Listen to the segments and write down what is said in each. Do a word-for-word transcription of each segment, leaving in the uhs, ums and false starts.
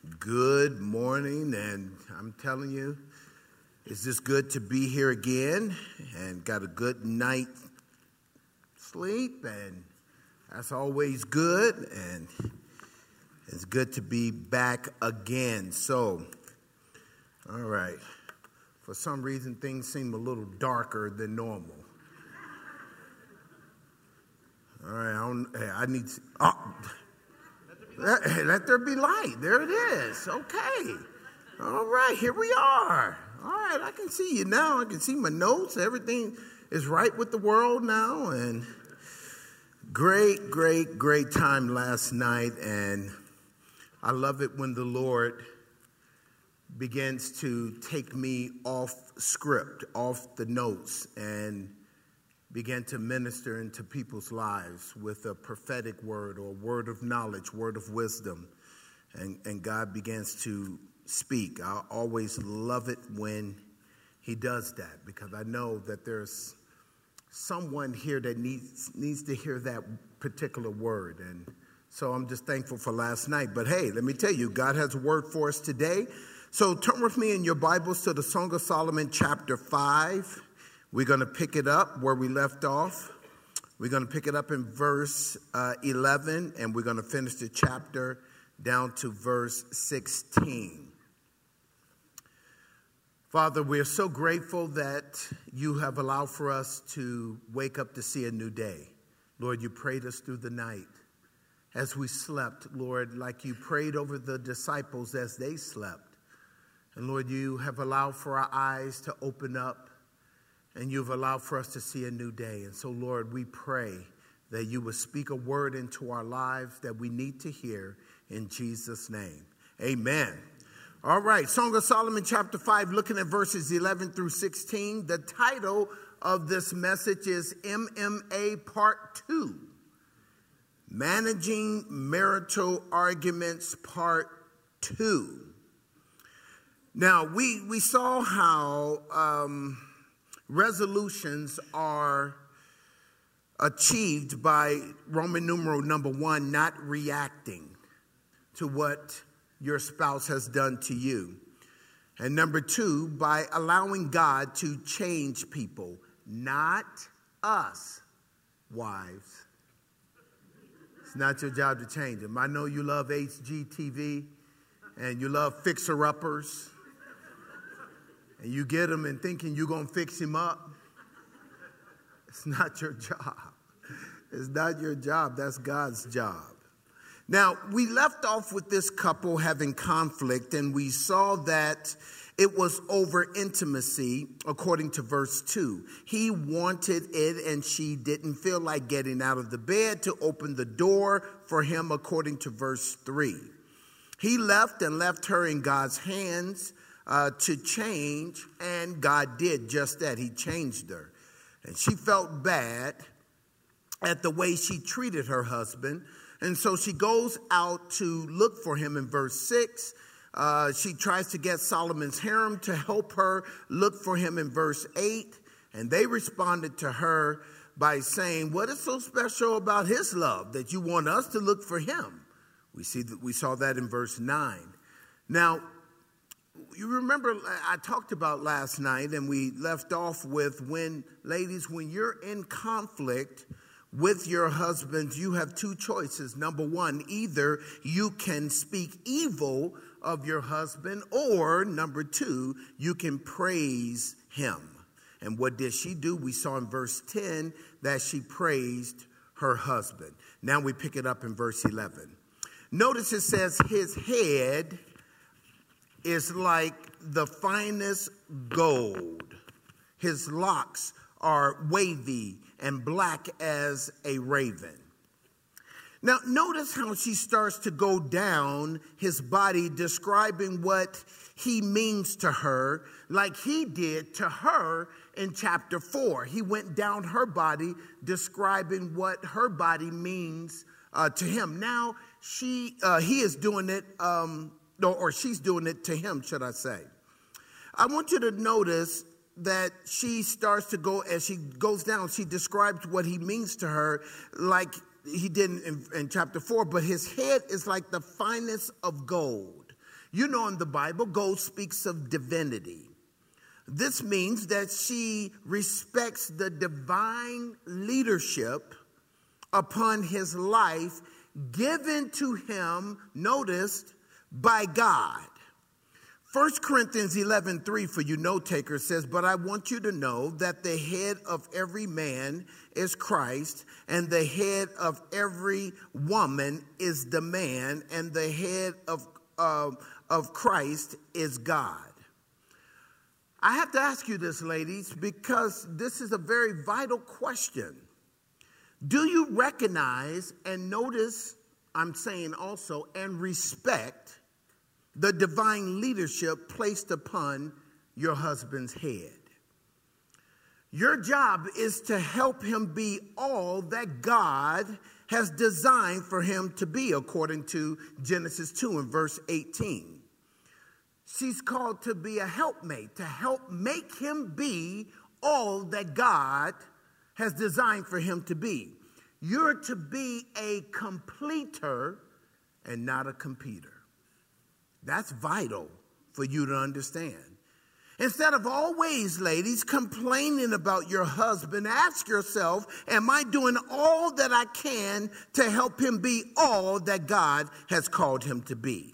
Good morning, and I'm telling you, it's just good to be here again and got a good night's sleep, and that's always good, and it's good to be back again. So, all right, for some reason, things seem a little darker than normal. All right, I, don't, hey, I need to, oh, let, let there be light. There it is. Okay. All right, here we are. All right, I can see you now. I can see my notes. Everything is right with the world now. And great, great, great time last night. And I love it when the Lord begins to take me off script, off the notes, and begin to minister into people's lives with a prophetic word or word of knowledge, word of wisdom. And, and God begins to speak. I always love it when he does that, because I know that there's someone here that needs needs to hear that particular word. And so I'm just thankful for last night. But hey, let me tell you, God has a word for us today. So turn with me in your Bibles to the Song of Solomon, chapter five. We're going to pick it up where we left off. We're going to pick it up in verse uh, eleven, and we're going to finish the chapter down to verse sixteen. Father, we're so grateful that you have allowed for us to wake up to see a new day. Lord, you prayed us through the night as we slept, Lord, like you prayed over the disciples as they slept. And Lord, you have allowed for our eyes to open up, and you've allowed for us to see a new day. And so, Lord, we pray that you would speak a word into our lives that we need to hear in Jesus' name. Amen. All right, Song of Solomon, chapter five, looking at verses eleven through sixteen. The title of this message is M M A Part two, Managing Marital Arguments Part two. Now, we, we saw how um, resolutions are achieved by Roman numeral number one, not reacting to what your spouse has done to you. And number two, by allowing God to change people, not us, wives. It's not your job to change them. I know you love H G T V and you love fixer-uppers. And you get them and thinking you're going to fix him up. It's not your job. It's not your job. That's God's job. Now, we left off with this couple having conflict, and we saw that it was over intimacy, according to verse two. He wanted it, and she didn't feel like getting out of the bed to open the door for him, according to verse three. He left and left her in God's hands Uh, to change, and God did just that. He changed her. And she felt bad at the way she treated her husband, and so she goes out to look for him in verse six. Uh, she tries to get Solomon's harem to help her look for him in verse eight, and they responded to her by saying, what is so special about his love that you want us to look for him? We see that we saw that in verse nine. Now, you remember I talked about last night, and we left off with when, ladies, when you're in conflict with your husband, you have two choices. Number one, either you can speak evil of your husband, or number two, you can praise him. And what did she do? We saw in verse ten that she praised her husband. Now we pick it up in verse eleven. Notice it says his head is like the finest gold. His locks are wavy and black as a raven. Now, notice how she starts to go down his body, describing what he means to her, like he did to her in chapter four. He went down her body, describing what her body means uh, to him. Now, she, uh, he is doing it, um, or she's doing it to him, should I say. I want you to notice that she starts to go, as she goes down, she describes what he means to her like he did in, in chapter four, but his head is like the finest of gold. You know, in the Bible, gold speaks of divinity. This means that she respects the divine leadership upon his life given to him, noticed, by God. First Corinthians eleven three, for you note takers, says, but I want you to know that the head of every man is Christ, and the head of every woman is the man, and the head of, uh, of Christ is God. I have to ask you this, ladies, because this is a very vital question. Do you recognize and notice, I'm saying also, and respect the divine leadership placed upon your husband's head? Your job is to help him be all that God has designed for him to be, according to Genesis two and verse eighteen. She's called to be a helpmate, to help make him be all that God has designed for him to be. You're to be a completer and not a competer. That's vital for you to understand. Instead of always, ladies, complaining about your husband, ask yourself, am I doing all that I can to help him be all that God has called him to be?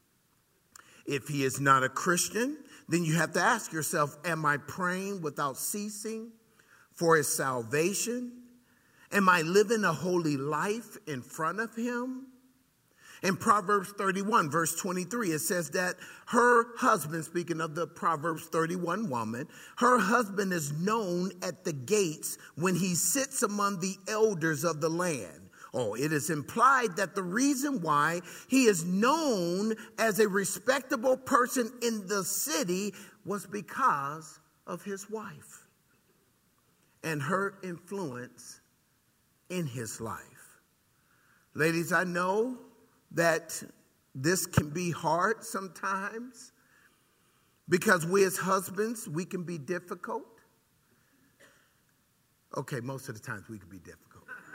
If he is not a Christian, then you have to ask yourself, am I praying without ceasing for his salvation? Am I living a holy life in front of him? In Proverbs thirty-one, verse twenty-three, it says that her husband, speaking of the Proverbs thirty-one woman, her husband is known at the gates when he sits among the elders of the land. Oh, it is implied that the reason why he is known as a respectable person in the city was because of his wife and her influence in his life. Ladies, I know that this can be hard sometimes because we as husbands, we can be difficult. Okay, most of the times we can be difficult.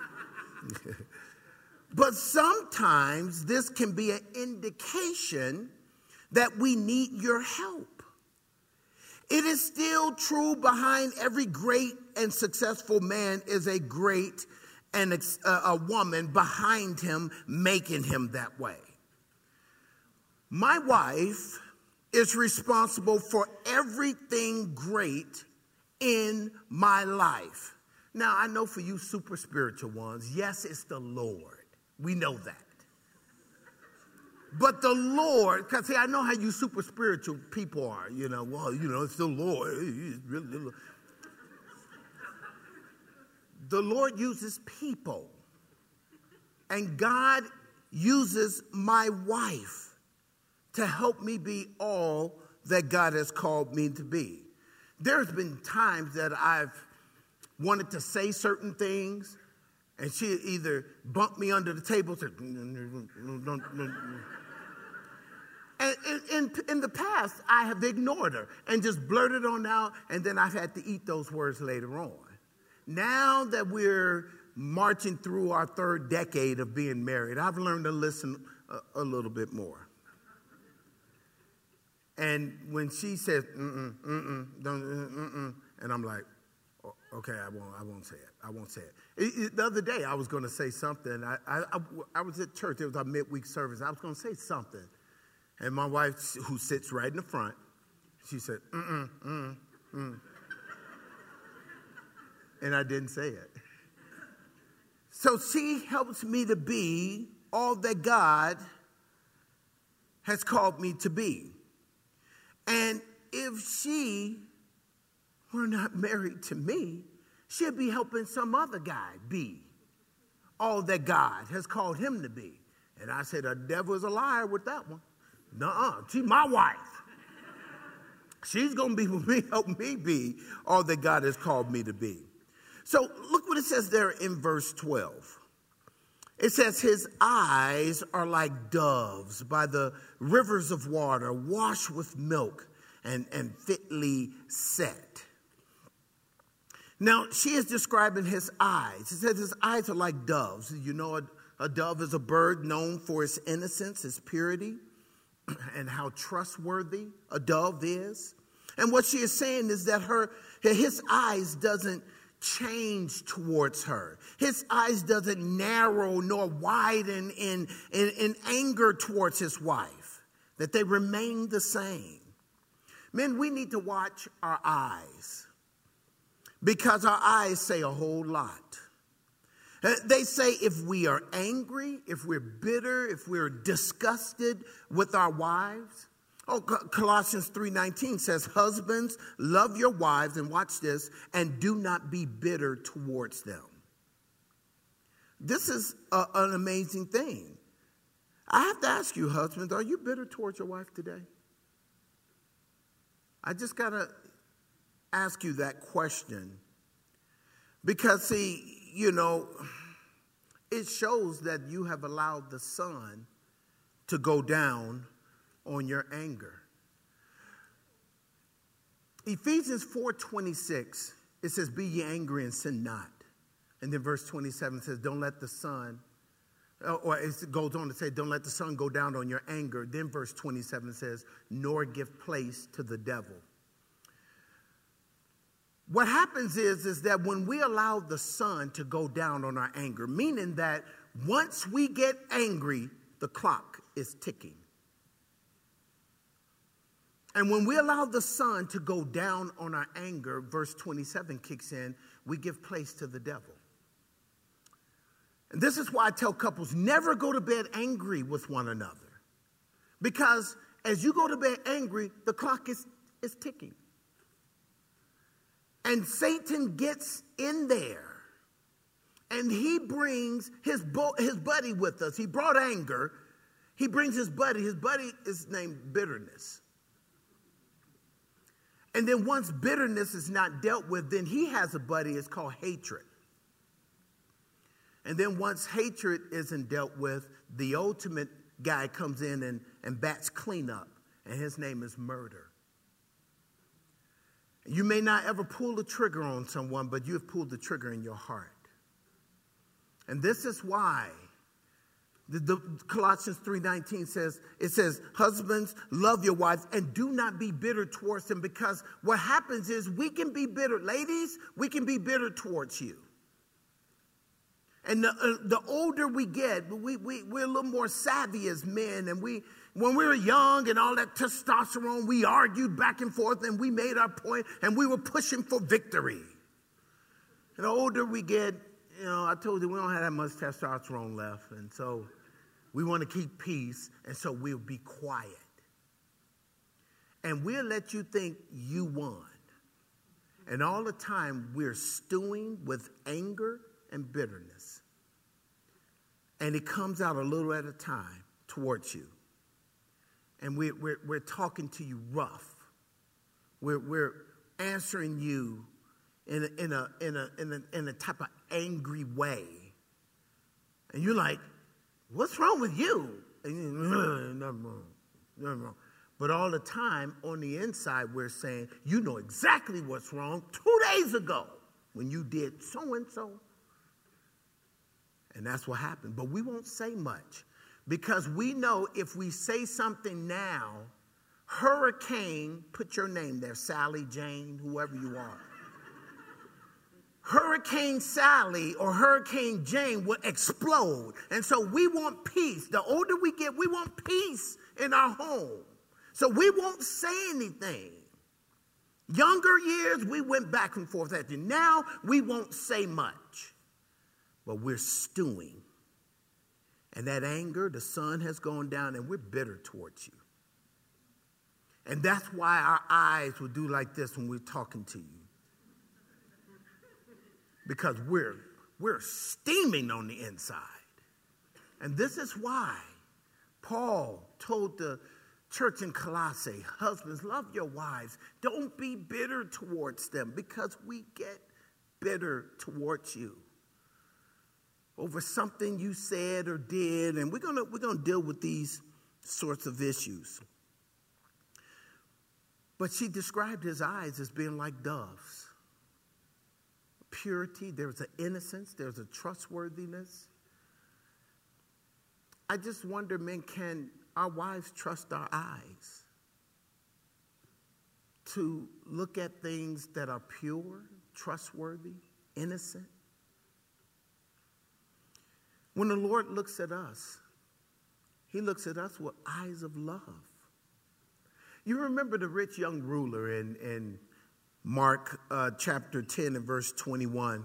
But sometimes this can be an indication that we need your help. It is still true behind every great and successful man is a great and uh, a woman behind him making him that way. My wife is responsible for everything great in my life. Now, I know for you super spiritual ones, yes, it's the Lord. We know that. But the Lord, because see, I know how you super spiritual people are. You know, well, you know, it's the Lord. It's really, the Lord uses people. And God uses my wife to help me be all that God has called me to be. There's been times that I've wanted to say certain things, and she either bumped me under the table, said, and in, in, in the past, I have ignored her and just blurted on out, and then I've had to eat those words later on. Now that we're marching through our third decade of being married, I've learned to listen a, a little bit more. And when she says, mm-mm, mm-mm, don't, mm-mm, and I'm like, okay, I won't. I won't say it. I won't say it. it, it the other day, I was going to say something. I, I, I, I was at church. It was our midweek service. I was going to say something, and my wife, who sits right in the front, she said, "Mm-mm, mm, mm," and I didn't say it. So she helps me to be all that God has called me to be, and if she were not married to me, she'd be helping some other guy be all that God has called him to be. And I said, the devil is a liar with that one. Nuh-uh, she's my wife. She's going to be with me, help me be all that God has called me to be. So look what it says there in verse twelve. It says, his eyes are like doves by the rivers of water, washed with milk and, and fitly set. Now, she is describing his eyes. It says his eyes are like doves. You know, a, a dove is a bird known for its innocence, its purity. and how trustworthy a dove is. And what she is saying is that her his eyes doesn't change towards her. His eyes doesn't narrow nor widen in, in, in anger towards his wife, that they remain the same. Men, we need to watch our eyes because our eyes say a whole lot. They say if we are angry, if we're bitter, if we're disgusted with our wives. Oh, Colossians three nineteen says, husbands, love your wives, and watch this, and do not be bitter towards them. This is a, an amazing thing. I have to ask you, husbands, are you bitter towards your wife today? I just got to ask you that question. Because, see, you know, it shows that you have allowed the sun to go down on your anger. Ephesians four twenty-six, it says, be ye angry and sin not. And then verse twenty-seven says, don't let the sun, or it goes on to say, don't let the sun go down on your anger. Then verse twenty-seven says, nor give place to the devil. What happens is, is that when we allow the sun to go down on our anger, meaning that once we get angry, the clock is ticking. And when we allow the sun to go down on our anger, verse twenty-seven kicks in, we give place to the devil. And this is why I tell couples, never go to bed angry with one another. Because as you go to bed angry, the clock is, is ticking. And Satan gets in there. And he brings his, bo- his buddy with us. He brought anger. He brings his buddy. His buddy is named bitterness. And then once bitterness is not dealt with, then he has a buddy. It's called hatred. And then once hatred isn't dealt with, the ultimate guy comes in and, and bats cleanup. And his name is murder. You may not ever pull the trigger on someone, but you have pulled the trigger in your heart. And this is why the, the Colossians three nineteen says, it says, husbands, love your wives and do not be bitter towards them, because what happens is we can be bitter. Ladies, we can be bitter towards you. And the, uh, the older we get, we, we, we're a little more savvy as men. And we, when we were young and all that testosterone, we argued back and forth and we made our point and we were pushing for victory. And the older we get, you know, I told you we don't have that much testosterone left. And so we want to keep peace. And so we'll be quiet. And we'll let you think you won. And all the time we're stewing with anger and bitterness. And it comes out a little at a time towards you. And we're, we're, we're talking to you rough. We're, we're answering you in a, in, a, in, a, in, a, in a type of angry way. And you're like, what's wrong with you? And you're, nothing wrong, nothing wrong. But all the time on the inside, we're saying, you know exactly what's wrong two days ago when you did so-and-so. And that's what happened. But we won't say much because we know if we say something now, Hurricane, put your name there, Sally, Jane, whoever you are. Hurricane Sally or Hurricane Jane will explode. And so we want peace. The older we get, we want peace in our home. So we won't say anything. Younger years, we went back and forth at you. Now we won't say much. But we're stewing. And that anger, the sun has gone down and we're bitter towards you. And that's why our eyes will do like this when we're talking to you. Because we're, we're steaming on the inside. And this is why Paul told the church in Colossae, husbands, love your wives. Don't be bitter towards them, because we get bitter towards you over something you said or did. And we're gonna we're gonna deal with these sorts of issues. But she described his eyes as being like doves. Purity, there's an innocence, there's a trustworthiness. I just wonder, men, can our wives trust our eyes to look at things that are pure, trustworthy, innocent? When the Lord looks at us, he looks at us with eyes of love. You remember the rich young ruler in, in Mark uh, chapter ten and verse twenty-one.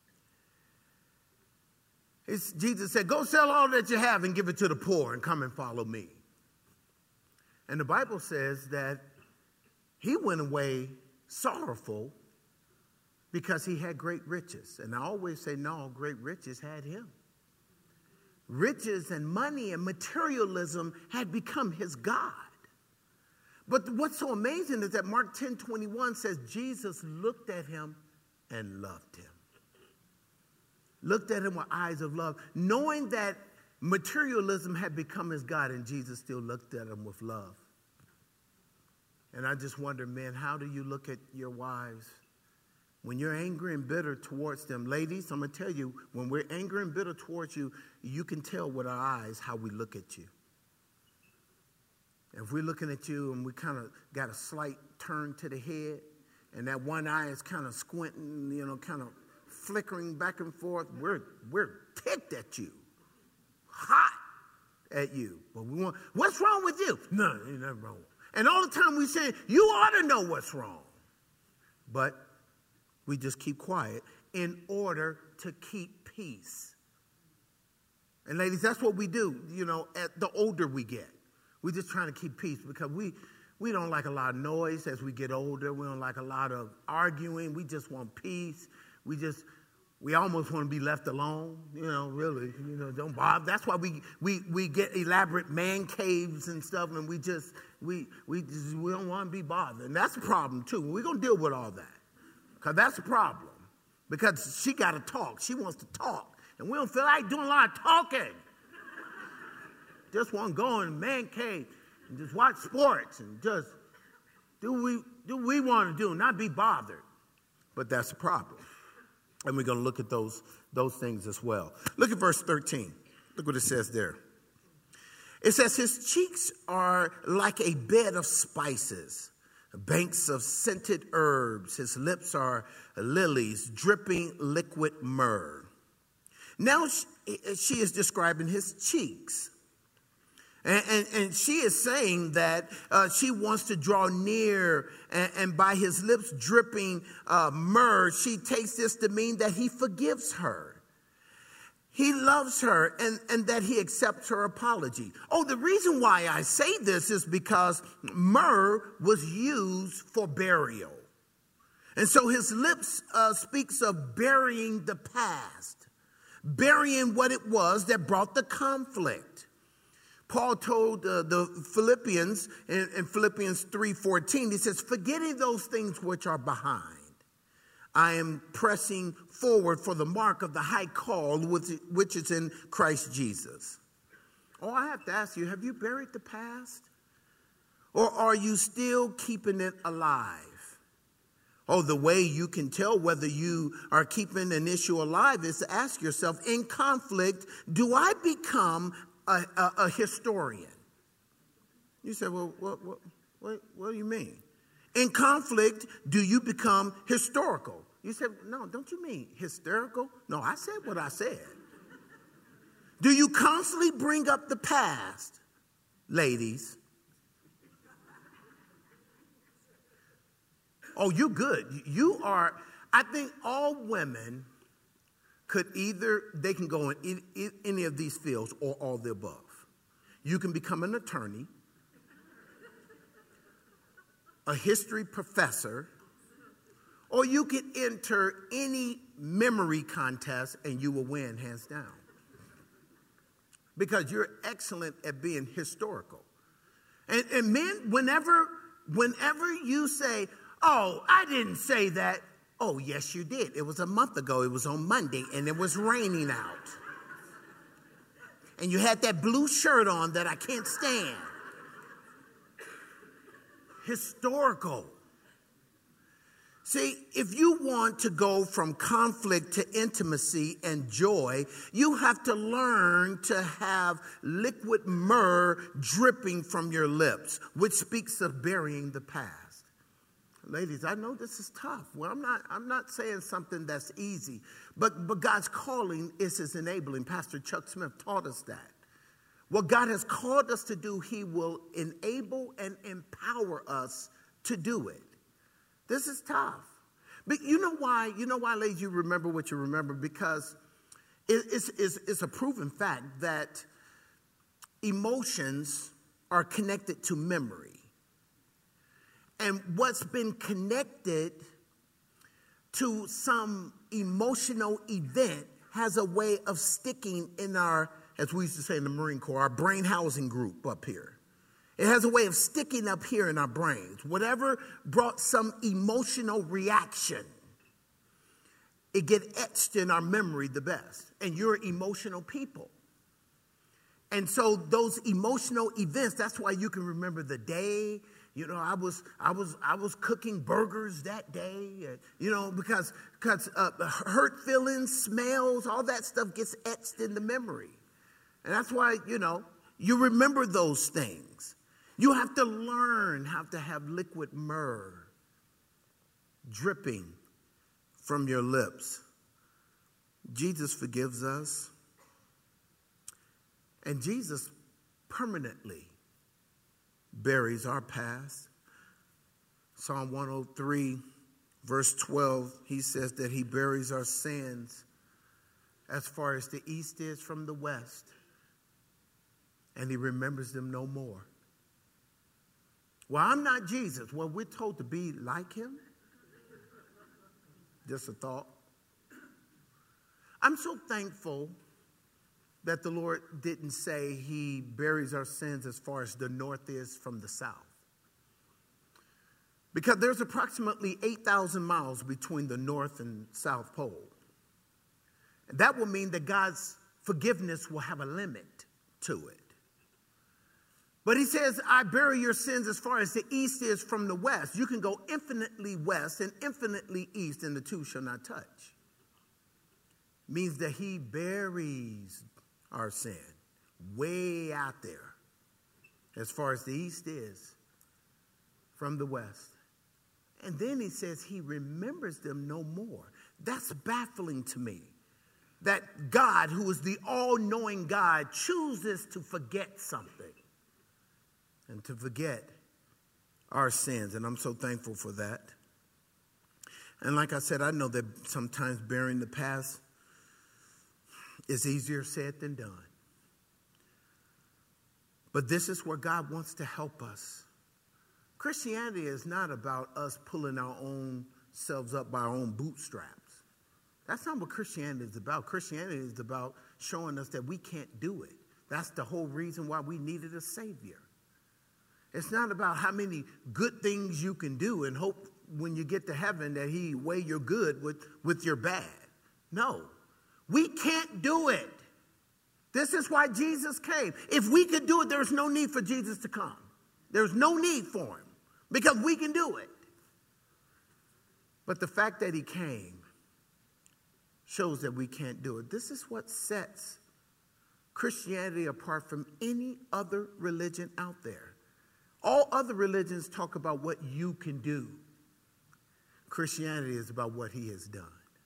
It's, Jesus said, go sell all that you have and give it to the poor and come and follow me. And the Bible says that he went away sorrowful because he had great riches. And I always say, no, great riches had him. Riches and money and materialism had become his God. But what's so amazing is that Mark ten twenty-one says Jesus looked at him and loved him. Looked at him with eyes of love, knowing that materialism had become his God, and Jesus still looked at him with love. And I just wonder, men, how do you look at your wives when you're angry and bitter towards them? Ladies, I'm going to tell you, when we're angry and bitter towards you, you can tell with our eyes how we look at you. If we're looking at you and we kind of got a slight turn to the head, and that one eye is kind of squinting, you know, kind of flickering back and forth, we're we're ticked at you, hot at you. But we want, what's wrong with you? No, ain't nothing wrong. And all the time we say, you ought to know what's wrong. But we just keep quiet in order to keep peace. And ladies, that's what we do, you know, at the older we get. We're just trying to keep peace because we, we don't like a lot of noise as we get older. We don't like a lot of arguing. We just want peace. We just, we almost want to be left alone, you know, really, you know, don't bother. That's why we, we, we get elaborate man caves and stuff, and we just, we, we just, we don't want to be bothered. And that's a problem, too. We're going to deal with all that because that's a problem because she got to talk. She wants to talk, and we don't feel like doing a lot of talking. Just want to go in a man cave and just watch sports and just do we do we want to do, not be bothered. But that's a problem. And we're going to look at those, those things as well. Look at verse thirteen. Look what it says there. It says, his cheeks are like a bed of spices, banks of scented herbs. His lips are lilies, dripping liquid myrrh. Now she is describing his cheeks. And, and, and she is saying that uh, she wants to draw near, and, and by his lips dripping uh, myrrh, she takes this to mean that he forgives her. He loves her, and, and that he accepts her apology. Oh, the reason why I say this is because myrrh was used for burial. And so his lips uh, speaks of burying the past, burying what it was that brought the conflict. Paul told uh, the Philippians in, in Philippians three fourteen, he says, forgetting those things which are behind, I am pressing forward for the mark of the high call which, which is in Christ Jesus. Oh, I have to ask you, have you buried the past? Or are you still keeping it alive? Oh, the way you can tell whether you are keeping an issue alive is to ask yourself, in conflict, do I become A, a, a historian? You say, well, what, what, what, what do you mean? In conflict, do you become historical? You said, no, don't you mean hysterical? No, I said what I said. Do you constantly bring up the past, ladies? Oh, you good. You are, I think all women could either, they can go in any of these fields or all the above. You can become an attorney, a history professor, or you could enter any memory contest and you will win hands down. Because you're excellent at being historical. And, and men, whenever, whenever you say, oh, I didn't say that. Oh, yes, you did. It was a month ago. It was on Monday, and it was raining out. And you had that blue shirt on that I can't stand. Historical. See, if you want to go from conflict to intimacy and joy, you have to learn to have liquid myrrh dripping from your lips, which speaks of burying the past. Ladies, I know this is tough. Well, I'm not, I'm not saying something that's easy, but, but God's calling is his enabling. Pastor Chuck Smith taught us that. What God has called us to do, he will enable and empower us to do it. This is tough. But you know why? You know why, ladies, you remember what you remember? Because it, it's, it's, it's a proven fact that emotions are connected to memory. And what's been connected to some emotional event has a way of sticking in our, as we used to say in the Marine Corps, our brain housing group up here. It has a way of sticking up here in our brains. Whatever brought some emotional reaction, it gets etched in our memory the best. And you're emotional people. And so those emotional events, that's why you can remember the day. You know, I was I was I was cooking burgers that day. And, you know, because because uh, hurt feelings, smells, all that stuff gets etched in the memory. And that's why, you know, you remember those things. You have to learn how to have liquid myrrh dripping from your lips. Jesus forgives us. And Jesus permanently buries our past. Psalm one oh three, verse twelve, he says that he buries our sins as far as the east is from the west. And he remembers them no more. Well, I'm not Jesus. Well, we're told to be like him. Just a thought. I'm so thankful that the Lord didn't say he buries our sins as far as the north is from the south. Because there's approximately eight thousand miles between the north and south pole. And that will mean that God's forgiveness will have a limit to it. But he says, I bury your sins as far as the east is from the west. You can go infinitely west and infinitely east, and the two shall not touch. Means that he buries our sin way out there as far as the east is from the west. And then he says he remembers them no more. That's baffling to me. That God, who is the all-knowing God, chooses to forget something. And to forget our sins. And I'm so thankful for that. And like I said, I know that sometimes burying the past is easier said than done. But this is where God wants to help us. Christianity is not about us pulling our own selves up by our own bootstraps. That's not what Christianity is about. Christianity is about showing us that we can't do it. That's the whole reason why we needed a Savior. It's not about how many good things you can do and hope when you get to heaven that he weigh your good with, with your bad. No, we can't do it. This is why Jesus came. If we could do it, there's no need for Jesus to come. There's no need for him because we can do it. But the fact that he came shows that we can't do it. This is what sets Christianity apart from any other religion out there. All other religions talk about what you can do. Christianity is about what he has done.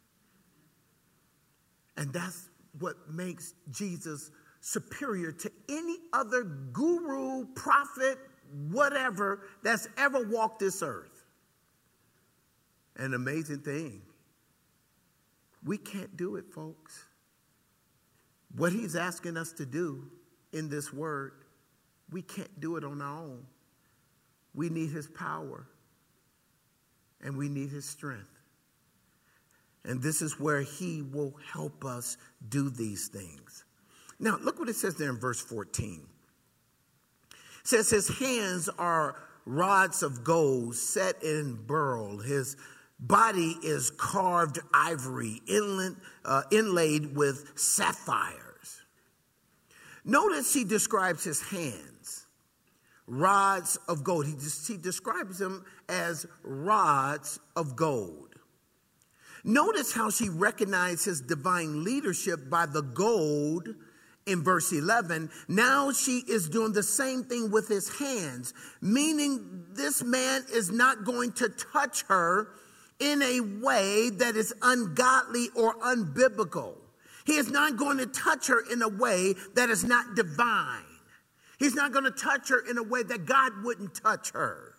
And that's what makes Jesus superior to any other guru, prophet, whatever that's ever walked this earth. An amazing thing. We can't do it, folks. What he's asking us to do in this word, we can't do it on our own. We need his power, and we need his strength. And this is where he will help us do these things. Now, look what it says there in verse fourteen. It says his hands are rods of gold set in beryl. His body is carved ivory, inlaid, uh, inlaid with sapphires. Notice he describes his hands. rods of gold. He, just, he describes them as rods of gold. Notice how she recognized his divine leadership by the gold in verse eleven. Now she is doing the same thing with his hands, meaning this man is not going to touch her in a way that is ungodly or unbiblical. He is not going to touch her in a way that is not divine. He's not going to touch her in a way that God wouldn't touch her.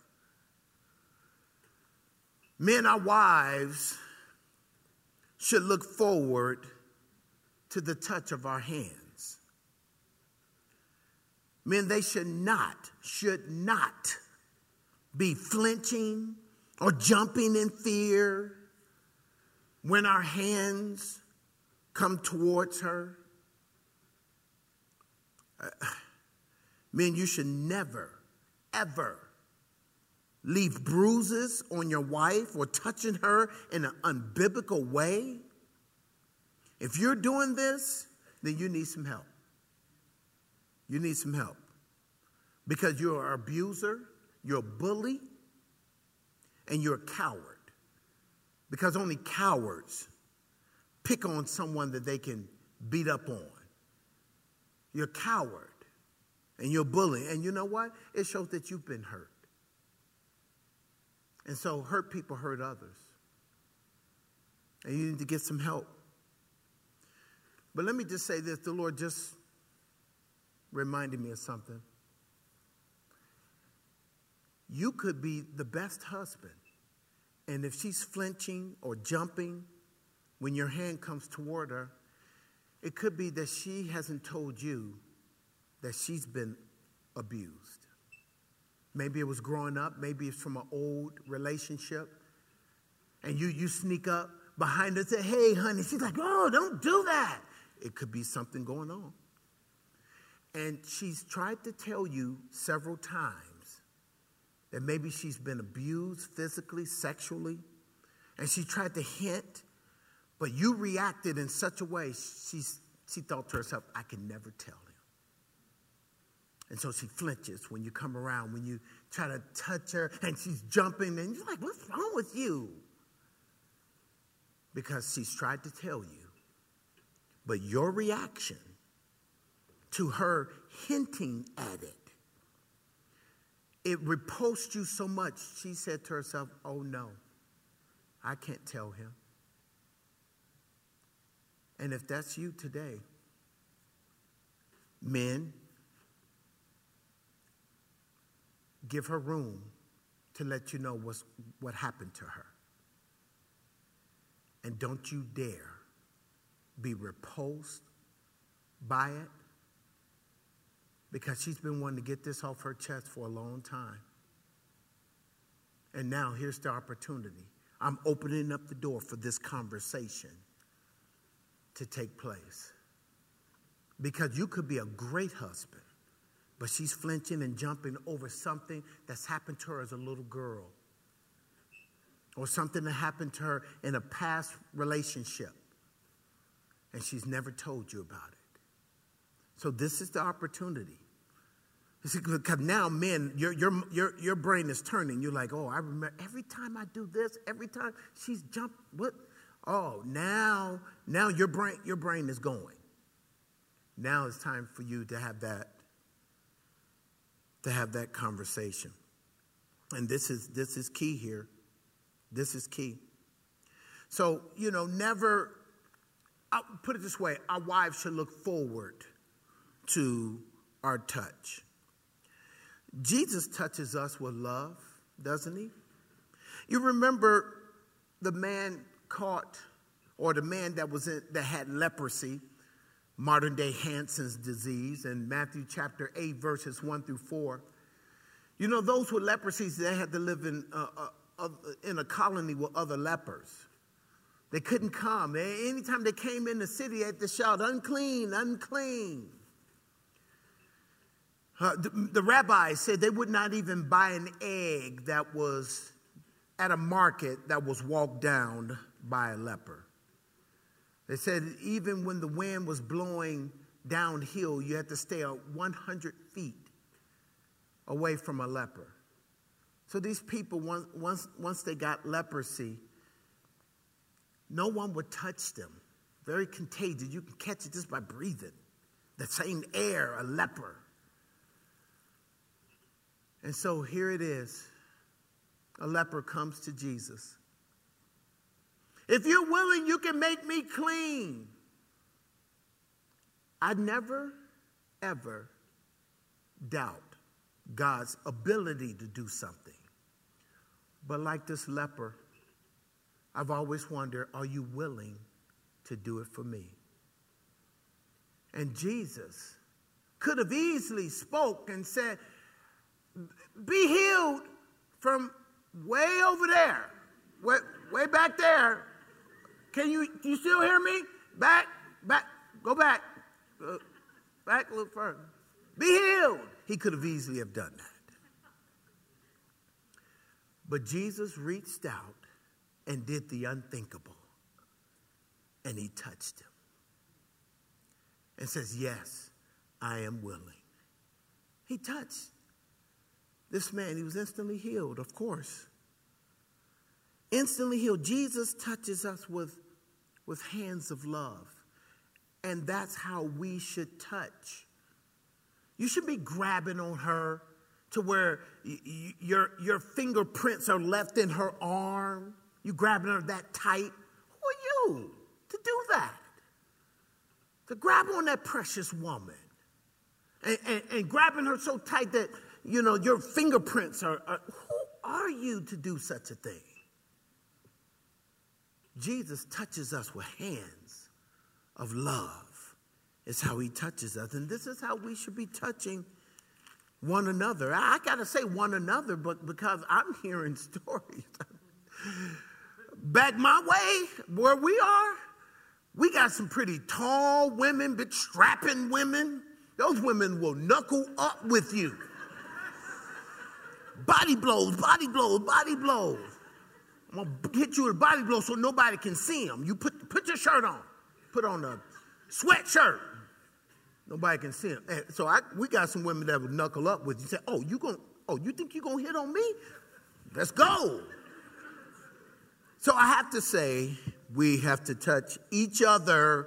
Men, our wives should look forward to the touch of our hands. Men, they should not, should not be flinching or jumping in fear when our hands come towards her. Uh, men, you should never, ever leave bruises on your wife or touching her in an unbiblical way. If you're doing this, then you need some help. You need some help. Because you're an abuser, you're a bully, and you're a coward. Because only cowards pick on someone that they can beat up on. You're a coward, and you're a bully. And you know what? It shows that you've been hurt. And so hurt people hurt others. And you need to get some help. But let me just say this. The Lord just reminded me of something. You could be the best husband. And if she's flinching or jumping when your hand comes toward her, it could be that she hasn't told you that she's been abused. Maybe it was growing up. Maybe it's from an old relationship. And you, you sneak up behind her and say, hey, honey. She's like, oh, don't do that. It could be something going on. And she's tried to tell you several times that maybe she's been abused physically, sexually. And she tried to hint, but you reacted in such a way, she's, she thought to herself, I can never tell him. And so she flinches when you come around, when you try to touch her, and she's jumping, and you're like, what's wrong with you? Because she's tried to tell you. But your reaction to her hinting at it, it repulsed you so much, she said to herself, oh no, I can't tell him. And if that's you today, men, give her room to let you know what's, what happened to her. And don't you dare be repulsed by it, because she's been wanting to get this off her chest for a long time. And now here's the opportunity. I'm opening up the door for this conversation to take place. Because you could be a great husband, but she's flinching and jumping over something that's happened to her as a little girl, or something that happened to her in a past relationship, and she's never told you about it. So this is the opportunity. Because now, men, your, your, your, your brain is turning. You're like, oh, I remember every time I do this, every time she's jumped, what? Oh, now, now your brain, your brain is going. Now it's time for you to have that, to have that conversation. And this is, this is key here. This is key. So, you know, never, I'll put it this way, our wives should look forward to our touch. Jesus touches us with love, doesn't he? You remember the man caught, or the man that was in, that had leprosy, modern day Hansen's disease, in Matthew chapter eight, verses one through four. You know, those with leprosy, they had to live in, uh, uh, in a colony with other lepers. They couldn't come. Anytime they came in the city, they had to shout, unclean, unclean. Uh, the, the rabbis said they would not even buy an egg that was at a market that was walked down by a leper. They said even when the wind was blowing downhill, you had to stay at one hundred feet away from a leper. So these people, once, once, once they got leprosy, no one would touch them. Very contagious. You can catch it just by breathing. The same air, a leper. And so here it is. A leper comes to Jesus. If you're willing, you can make me clean. I never, ever doubt God's ability to do something. But like this leper, I've always wondered, are you willing to do it for me? And Jesus could have easily spoke and said, be healed from way over there, way, way back there. Can you, you still hear me? Back, back, go back, uh, back a little further. Be healed. He could have easily have done that. But Jesus reached out and did the unthinkable. And he touched him. And says, yes, I am willing. He touched this man. He was instantly healed, of course. Instantly healed. Jesus touches us with, with hands of love. And that's how we should touch. You should be grabbing on her to where y- y- your, your fingerprints are left in her arm. You grabbing her that tight. Who are you to do that? To grab on that precious woman. And, and, and grabbing her so tight that, you know, your fingerprints are, are. Who are you to do such a thing? Jesus touches us with hands of love. It's how he touches us. And this is how we should be touching one another. I, I got to say one another, but because I'm hearing stories. Back my way, where we are, we got some pretty tall women, big strapping women. Those women will knuckle up with you. Body blows, body blows, body blows. I'm going to hit you with a body blow so nobody can see them. You put, put your shirt on. Put on a sweatshirt. Nobody can see them. And so I, we got some women that will knuckle up with you. Say, oh, you gonna, oh, you think you're going to hit on me? Let's go. So I have to say, we have to touch each other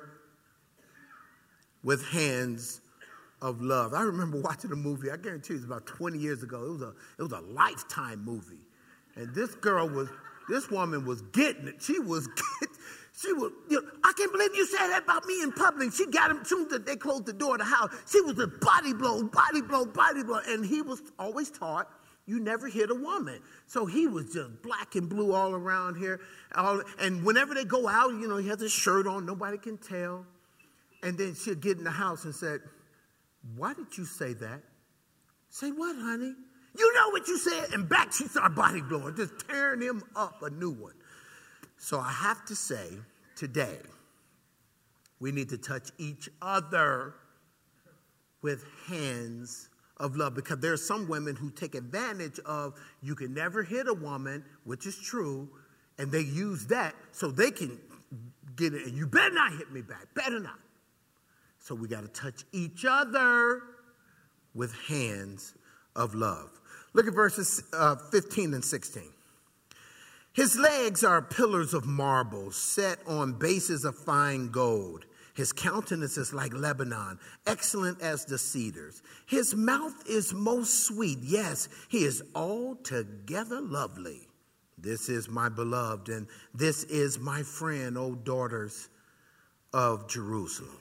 with hands of love. I remember watching a movie, I guarantee you it was about twenty years ago. It was a, it was a Lifetime movie. And this girl was, this woman was getting it. She was getting, she was, you know, I can't believe you said that about me in public. She got him, soon as they closed the door of the house. She was a body blow, body blow, body blow. And he was always taught, you never hit a woman. So he was just black and blue all around here. All, and whenever they go out, you know, he has his shirt on. Nobody can tell. And then she'd get in the house and said, why did you say that? Say what, honey? You know what you said. And back she started body blowing, just tearing him up a new one. So I have to say today, we need to touch each other with hands of love, because there are some women who take advantage of you can never hit a woman, which is true, and they use that so they can get it. And you better not hit me back, better not. So we got to touch each other with hands of love. Look at verses uh, fifteen and sixteen. His legs are pillars of marble set on bases of fine gold. His countenance is like Lebanon, excellent as the cedars. His mouth is most sweet. Yes, he is altogether lovely. This is my beloved, and this is my friend, O daughters of Jerusalem.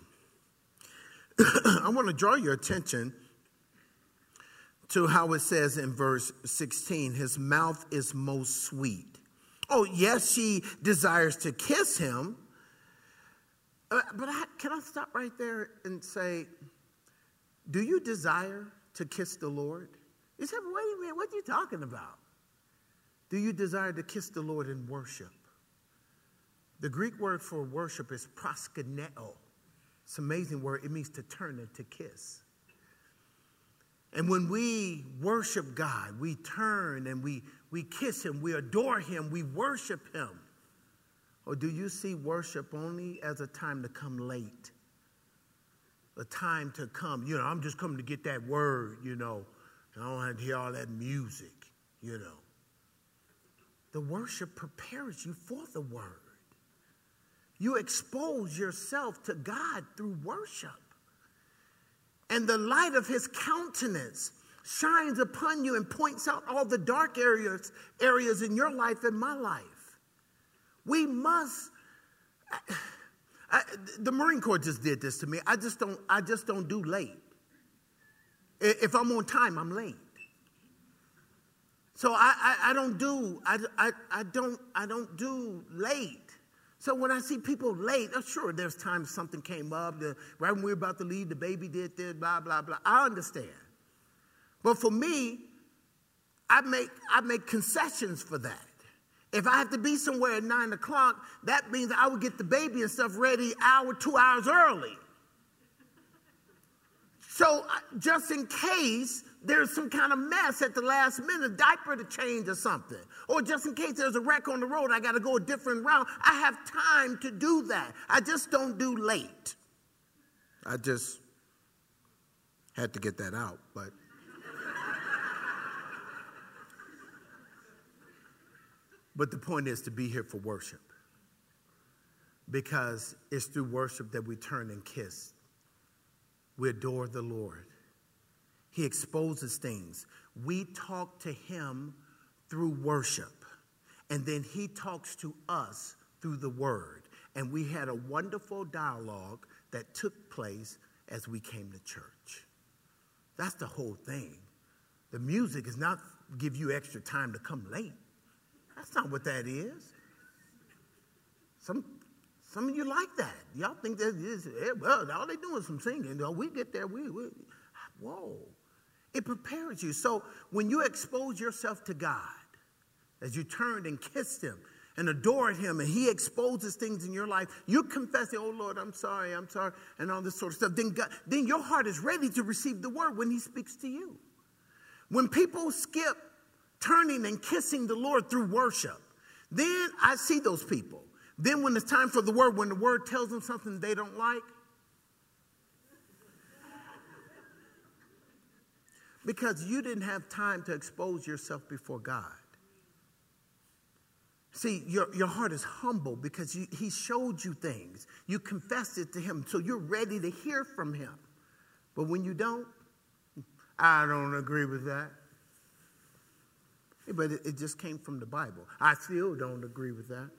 I want to draw your attention to how it says in verse sixteen, his mouth is most sweet. Oh, yes, she desires to kiss him. Uh, but I, can I stop right there and say, do you desire to kiss the Lord? You say, wait a minute, what are you talking about? Do you desire to kiss the Lord in worship? The Greek word for worship is proskuneo. It's an amazing word. It means to turn and to kiss. And when we worship God, we turn and we, we kiss him, we adore him, we worship him. Or do you see worship only as a time to come late? A time to come, you know, I'm just coming to get that word, you know. I don't have to hear all that music, you know. The worship prepares you for the word. You expose yourself to God through worship. And the light of his countenance shines upon you and points out all the dark areas, areas in your life and my life. We must, I, I, the Marine Corps just did this to me. I just don't, I just don't do late. If I'm on time, I'm late. So I, I, I don't do, I, I, I don't, I don't do late. So when I see people late, oh, sure, there's times something came up, the, right when we were about to leave, the baby did this, blah, blah, blah. I understand. But for me, I make, I make concessions for that. If I have to be somewhere at nine o'clock, that means I would get the baby and stuff ready hour, two hours early. So just in case there's some kind of mess at the last minute, diaper to change or something, or just in case there's a wreck on the road, I got to go a different route, I have time to do that. I just don't do late. I just had to get that out, but. But the point is to be here for worship, because it's through worship that we turn and kiss. We adore the Lord. He exposes things. We talk to him through worship, and then he talks to us through the word. And we had a wonderful dialogue that took place as we came to church. That's the whole thing. The music is not give you extra time to come late. That's not what that is. Some Some of you like that. Y'all think that is, well, all they do is some singing. We get there, we, we, whoa. It prepares you. So when you expose yourself to God, as you turned and kissed him and adored him, and he exposes things in your life, you're confessing, oh, Lord, I'm sorry, I'm sorry, and all this sort of stuff. Then, God, then your heart is ready to receive the word when he speaks to you. When people skip turning and kissing the Lord through worship, then I see those people. Then when it's time for the word, when the word tells them something they don't like, because you didn't have time to expose yourself before God. See, your, your heart is humble because you, he showed you things. You confessed it to him, so you're ready to hear from him. But when you don't, I don't agree with that. Hey, but it, it just came from the Bible. I still don't agree with that.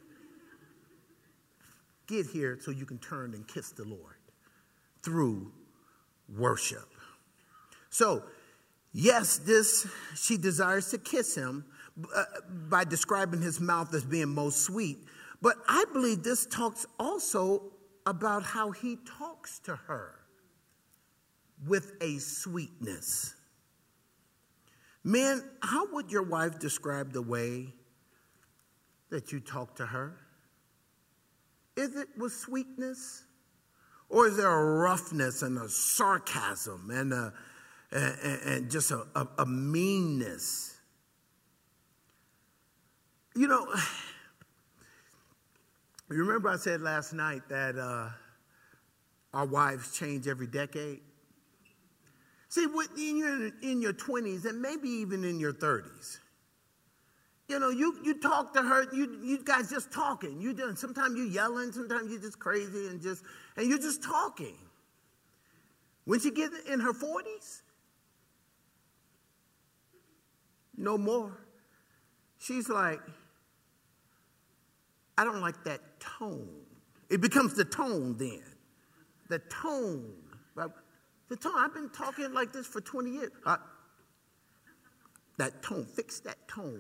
Get here so you can turn and kiss the Lord through worship. So, yes, this, she desires to kiss him uh, by describing his mouth as being most sweet. But I believe this talks also about how he talks to her with a sweetness. Men, how would your wife describe the way that you talk to her? Is it with sweetness? Or is there a roughness and a sarcasm and, a, and, and just a, a, a meanness? You know, you remember I said last night that uh, our wives change every decade? See, in your, in your twenties and maybe even in your thirties, you know, you, you talk to her, you you guys just talking. You doing, sometimes you yelling, sometimes you're just crazy and just, and you're just talking. When she gets in her forties, no more. She's like, I don't like that tone. It becomes the tone then. The tone. The tone, I've been talking like this for twenty years. Uh, that tone, fix that tone.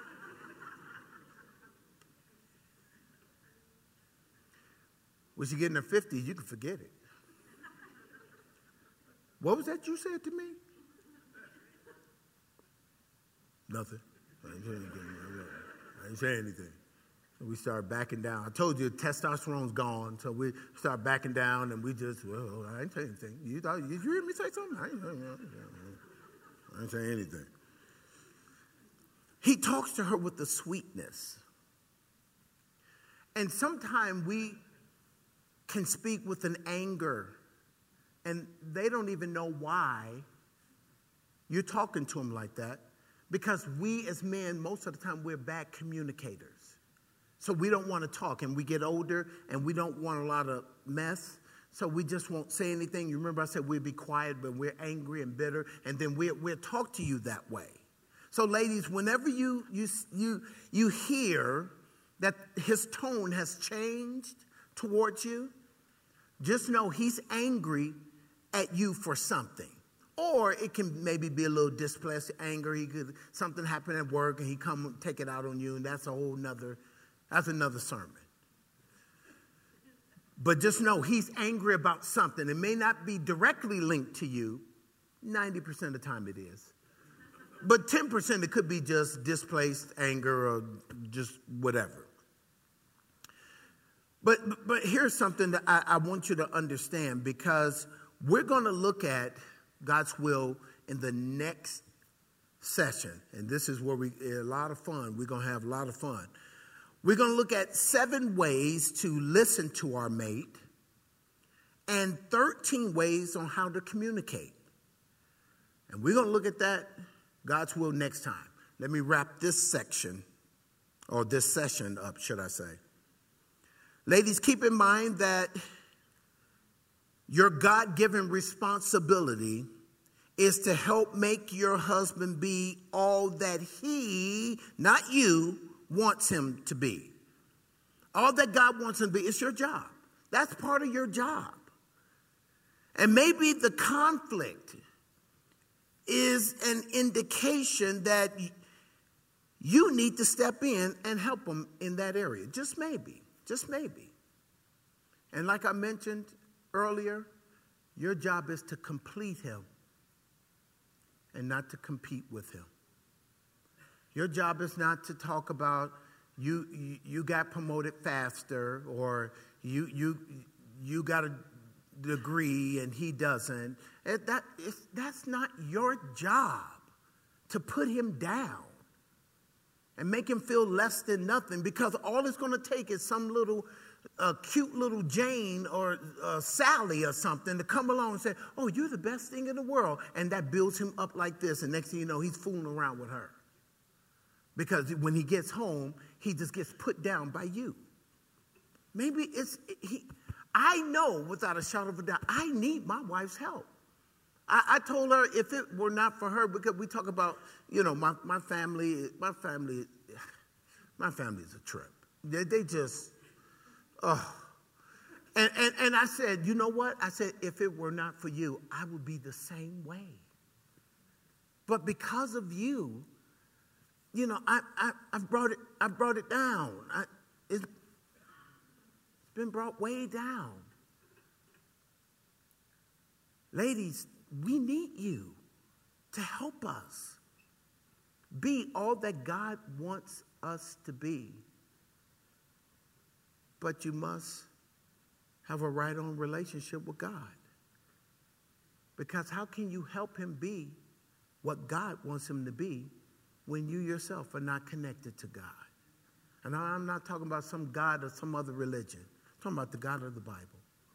When she get in her fifties, you can forget it. What was that you said to me? Nothing. I ain't saying anything. I ain't saying anything. So we start backing down. I told you testosterone's gone, so we start backing down, and we just, well, I ain't saying anything. You thought, did you hear me say something? I ain't saying anything. I ain't saying anything. He talks to her with the sweetness. And sometimes we can speak with an anger, and they don't even know why you're talking to him like that because we as men, most of the time, we're bad communicators. So we don't want to talk, and we get older, and we don't want a lot of mess. So we just won't say anything. You remember I said we'd be quiet, but we're angry and bitter, and then we'll, we'll talk to you that way. So ladies, whenever you, you, you, you hear that his tone has changed towards you, just know he's angry at you for something. Or it can maybe be a little displaced anger. He could, something happened at work and he come take it out on you, and that's a whole nother, that's another sermon. But just know he's angry about something. It may not be directly linked to you. ninety percent of the time it is. But ten percent it could be just displaced anger or just whatever. But, but here's something that I, I want you to understand, because we're going to look at God's will in the next session. And this is where we, a lot of fun. We're going to have a lot of fun. We're going to look at seven ways to listen to our mate and thirteen ways on how to communicate. And we're going to look at that, God's will, next time. Let me wrap this section, or this session up, should I say. Ladies, keep in mind that your God-given responsibility is to help make your husband be all that he, not you, wants him to be. All that God wants him to be. It's your job. That's part of your job. And maybe the conflict is an indication that you need to step in and help him in that area. Just maybe. Just maybe. And like I mentioned earlier, your job is to complete him and not to compete with him. Your job is not to talk about you you, you got promoted faster, or you you you got a degree and he doesn't. It, that is, that's not your job to put him down and make him feel less than nothing, because all it's going to take is some little uh, cute little Jane or uh, Sally or something to come along and say, oh, you're the best thing in the world. And that builds him up like this. And next thing you know, he's fooling around with her. Because when he gets home, he just gets put down by you. Maybe it's, he, I know without a shadow of a doubt, I need my wife's help. I, I told her if it were not for her, because we talk about, you know, my, my family, my family, my family is a trip. They, they just, oh. And, and, and I said, you know what? I said, if it were not for you, I would be the same way. But because of you, you know, I, I, I've brought it, I brought it down. I, it's been brought way down. Ladies, we need you to help us be all that God wants us to be. But you must have a right on relationship with God. Because how can you help him be what God wants him to be when you yourself are not connected to God? And I'm not talking about some God or some other religion. I'm talking about the God of the Bible.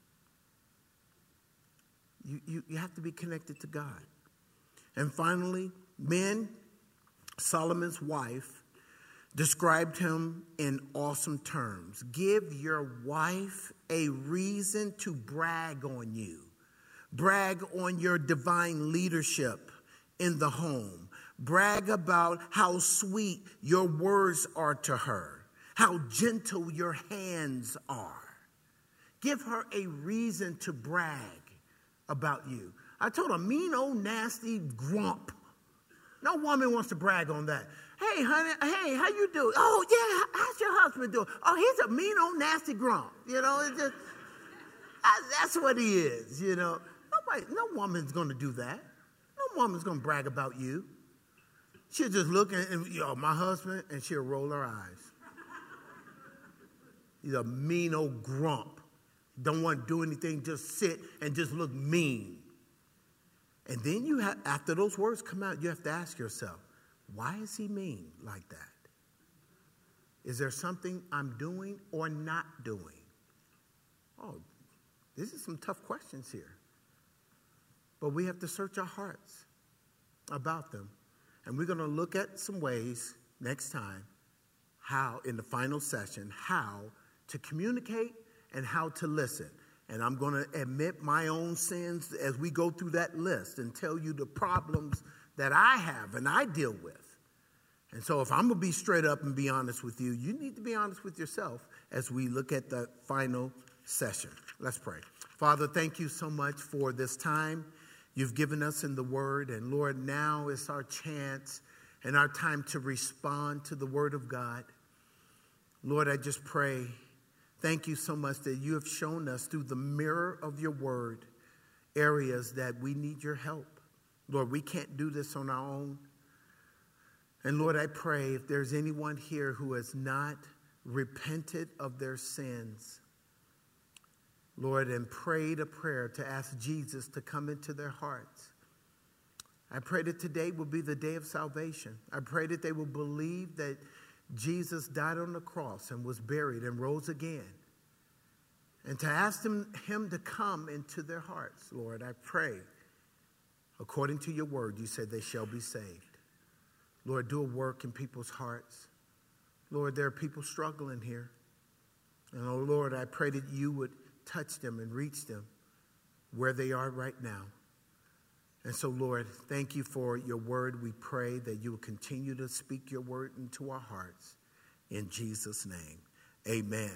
You, you, you have to be connected to God. And finally, men, Solomon's wife described him in awesome terms. Give your wife a reason to brag on you. Brag on your divine leadership in the home. Brag about how sweet your words are to her, how gentle your hands are. Give her a reason to brag about you. I told her, mean old nasty grump. No woman wants to brag on that. Hey, honey, hey, how you doing? Oh, yeah, how's your husband doing? Oh, he's a mean old nasty grump. You know, it's just, I, that's what he is, you know. Nobody, no woman's going to do that. No woman's going to brag about you. She'll just look at, and, you know, my husband, and she'll roll her eyes. He's a mean old grump. Don't want to do anything, just sit and just look mean. And then you have, after those words come out, you have to ask yourself, why is he mean like that? Is there something I'm doing or not doing? Oh, these are some tough questions here. But we have to search our hearts about them. And we're going to look at some ways next time, how, in the final session, how to communicate and how to listen. And I'm going to admit my own sins as we go through that list and tell you the problems that I have and I deal with. And so if I'm going to be straight up and be honest with you, you need to be honest with yourself as we look at the final session. Let's pray. Father, thank you so much for this time you've given us in the Word. And Lord, now is our chance and our time to respond to the Word of God. Lord, I just pray, thank you so much that you have shown us through the mirror of your Word areas that we need your help. Lord, we can't do this on our own. And Lord, I pray if there's anyone here who has not repented of their sins, Lord, and prayed a prayer to ask Jesus to come into their hearts, I pray that today will be the day of salvation. I pray that they will believe that Jesus died on the cross and was buried and rose again. And to ask them, him to come into their hearts, Lord, I pray, according to your word, you said they shall be saved. Lord, do a work in people's hearts. Lord, there are people struggling here. And oh, Lord, I pray that you would touch them and reach them where they are right now. And so, Lord, thank you for your word. We pray that you will continue to speak your word into our hearts. In Jesus' name, amen.